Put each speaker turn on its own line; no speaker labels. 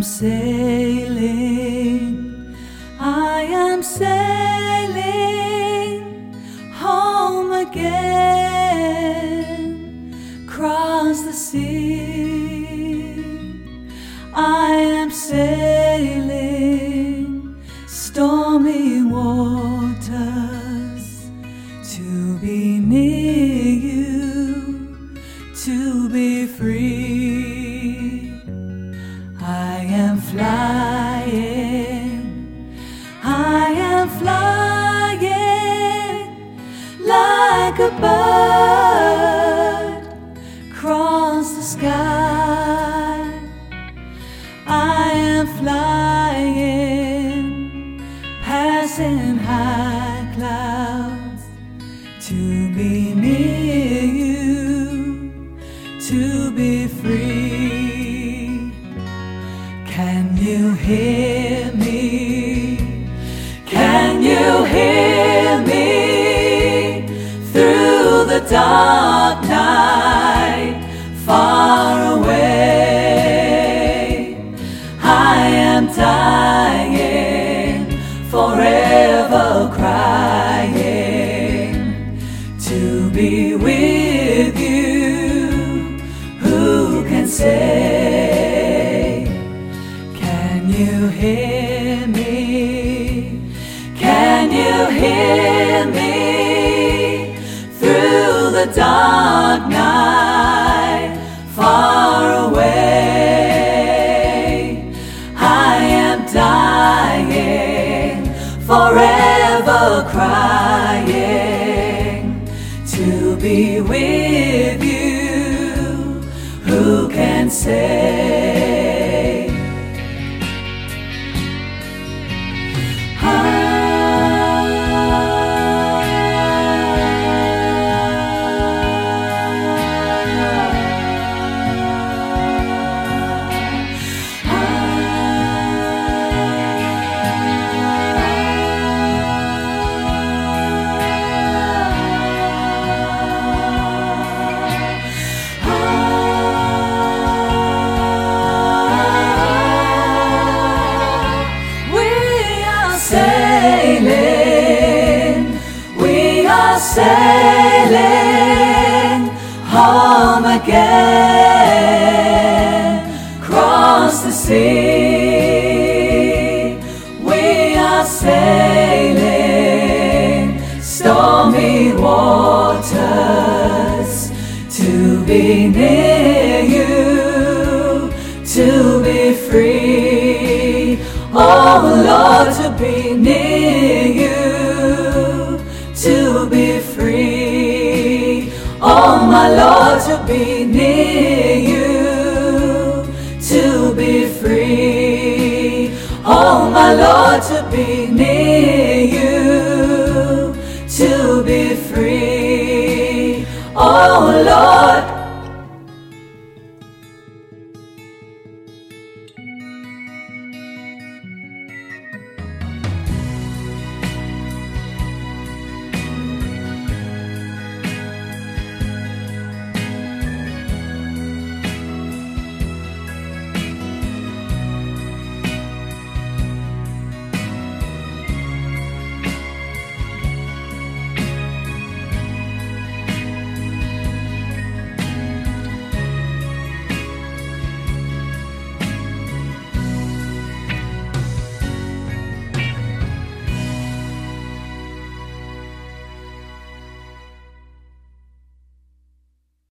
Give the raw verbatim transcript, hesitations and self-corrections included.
am sailing, I am sailing home again, across the sea. I am sailing stormy waters to be near you, to be free. I am flying, I am flying like a bird across the sky. I am flying, passing high clouds to be near you, to be free. Can you hear me? Can you hear me through the dark night, far away? I am dying, forever crying to be with you. Who can say? Can you hear me? Can you hear me through the dark night, far away? I am dying, forever crying to be with you. Who can say? Sailing home again, across the sea. We are sailing stormy waters to be near you, to be free. Oh Lord, to be near you, to be free. Oh my Lord, to be near you, to be free. Oh my Lord, to be near you, to be free. Oh Lord,